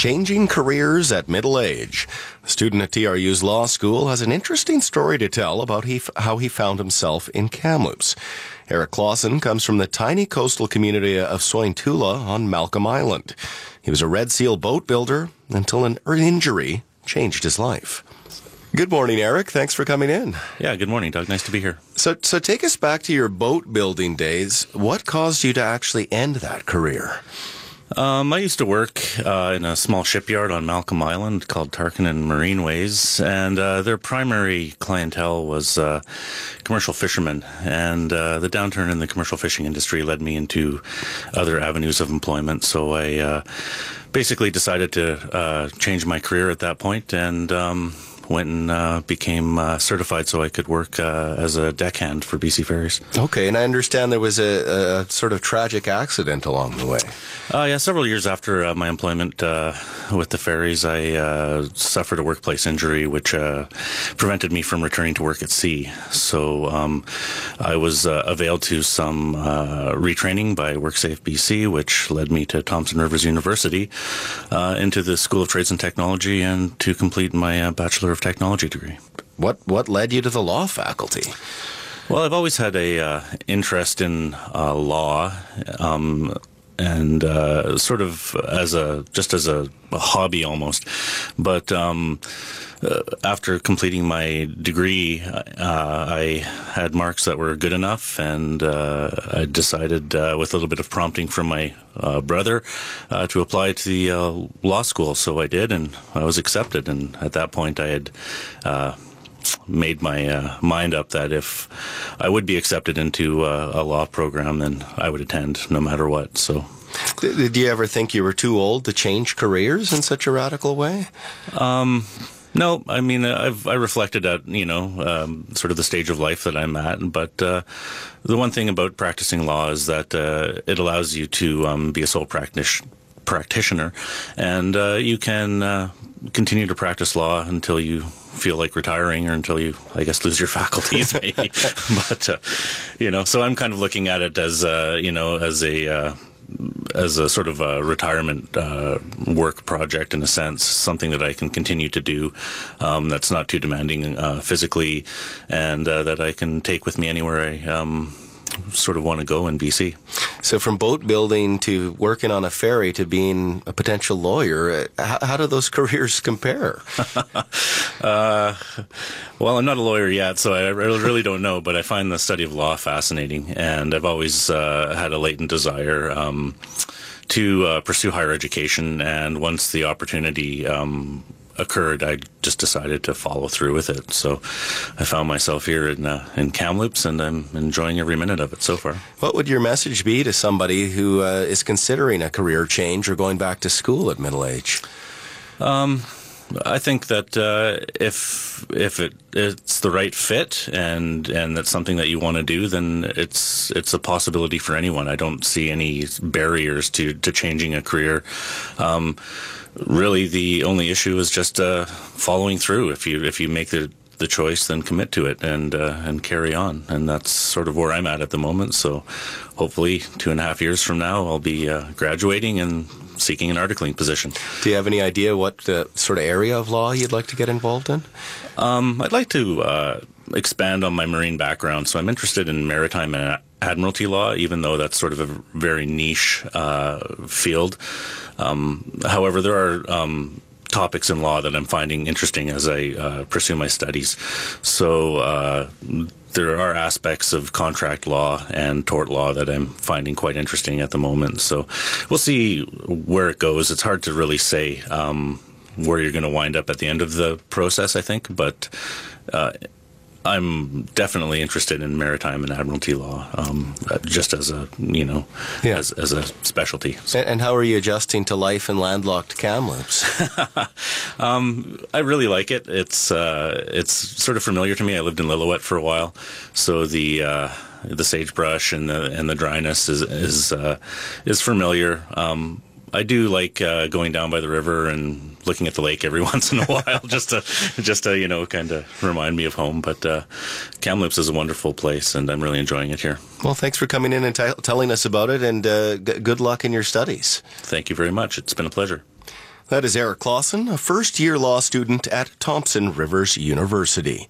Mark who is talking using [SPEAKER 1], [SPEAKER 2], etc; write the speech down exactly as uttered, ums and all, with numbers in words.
[SPEAKER 1] Changing careers at middle age. A student at T R U's law school has an interesting story to tell about he, how he found himself in Kamloops. Eric Clausen comes from the tiny coastal community of Sointula on Malcolm Island. He was a Red Seal boat builder until an injury changed his life. Good morning, Eric. Thanks for coming in.
[SPEAKER 2] Yeah, good morning, Doug. Nice to be here.
[SPEAKER 1] So, so take us back to your boat building days. What caused you to actually end that career?
[SPEAKER 2] Um, I used to work uh, in a small shipyard on Malcolm Island called Tarkinen Marineways, and uh, their primary clientele was uh, commercial fishermen. And uh, the downturn in the commercial fishing industry led me into other avenues of employment. So I uh, basically decided to uh, change my career at that point, and um, went and uh, became uh, certified so I could work uh, as a deckhand for B C Ferries.
[SPEAKER 1] Okay, and I understand there was a, a sort of tragic accident along the way.
[SPEAKER 2] Uh, yeah, several years after uh, my employment uh, with the ferries, I uh, suffered a workplace injury which uh, prevented me from returning to work at sea. So um, I was uh, availed to some uh, retraining by WorkSafe B C, which led me to Thompson Rivers University uh, into the School of Trades and Technology and to complete my uh, Bachelor of Technology degree.
[SPEAKER 1] What what led you to the law faculty?
[SPEAKER 2] Well, I've always had a uh, interest in uh, law, um, and uh, sort of as a just as a, a hobby almost. But um, uh, after completing my degree, uh, I had marks that were good enough, and uh, I decided, uh, with a little bit of prompting from my uh, brother, uh, to apply to the uh, law school. So I did, and I was accepted. And at that point, I had Uh, made my uh, mind up that if I would be accepted into uh, a law program, then I would attend no matter what. So,
[SPEAKER 1] did you ever think you were too old to change careers in such a radical way?
[SPEAKER 2] Um, no, I mean, I've I reflected at, you know, um, sort of the stage of life that I'm at. But uh, the one thing about practicing law is that uh, it allows you to um, be a sole practitioner. practitioner, and uh, you can uh, continue to practice law until you feel like retiring, or until you, I guess, lose your faculties, maybe. But uh, you know, so I'm kind of looking at it as uh, you know, as a uh, as a sort of a retirement uh, work project, in a sense, something that I can continue to do um, that's not too demanding uh, physically, and uh, that I can take with me anywhere I um, sort of want to go in B C.
[SPEAKER 1] So from boat building to working on a ferry to being a potential lawyer, how, how do those careers compare?
[SPEAKER 2] uh, well, I'm not a lawyer yet, so I really don't know, but I find the study of law fascinating, and I've always uh, had a latent desire um, to uh, pursue higher education, and once the opportunity um, occurred, I just decided to follow through with it. So I found myself here in uh, in Kamloops, and I'm enjoying every minute of it so far.
[SPEAKER 1] What would your message be to somebody who uh, is considering a career change or going back to school at middle age?
[SPEAKER 2] Um, I think that uh, if if it it's the right fit, and and that's something that you want to do, then it's it's a possibility for anyone. I don't see any barriers to to changing a career. Um, Really, the only issue is just uh, following through. If you if you make the the choice, then commit to it and uh, and carry on. And that's sort of where I'm at at the moment. So, hopefully, two and a half years from now, I'll be uh, graduating and seeking an articling position.
[SPEAKER 1] Do you have any idea what the sort of area of law you'd like to get involved in?
[SPEAKER 2] Um, I'd like to uh, expand on my marine background. So I'm interested in maritime and admiralty law, even though that's sort of a very niche uh, field. Um, however, there are um, topics in law that I'm finding interesting as I uh, pursue my studies. So uh, there are aspects of contract law and tort law that I'm finding quite interesting at the moment. So we'll see where it goes. It's hard to really say um, where you're going to wind up at the end of the process, I think, but uh, I'm definitely interested in maritime and admiralty law, um, just as a, you know, yeah. as, as a specialty.
[SPEAKER 1] So. And how are you adjusting to life in landlocked Kamloops?
[SPEAKER 2] um, I really like it. It's uh, it's sort of familiar to me. I lived in Lillooet for a while, so the uh, the sagebrush and the and the dryness is is uh, is familiar. Um, I do like uh, going down by the river and looking at the lake every once in a while, just to, just to, you know, kind of remind me of home. But uh, Kamloops is a wonderful place, and I'm really enjoying it here.
[SPEAKER 1] Well, thanks for coming in and t- telling us about it, and uh, g- good luck in your studies.
[SPEAKER 2] Thank you very much. It's been a pleasure.
[SPEAKER 1] That is Eric Clausen, a first-year law student at Thompson Rivers University.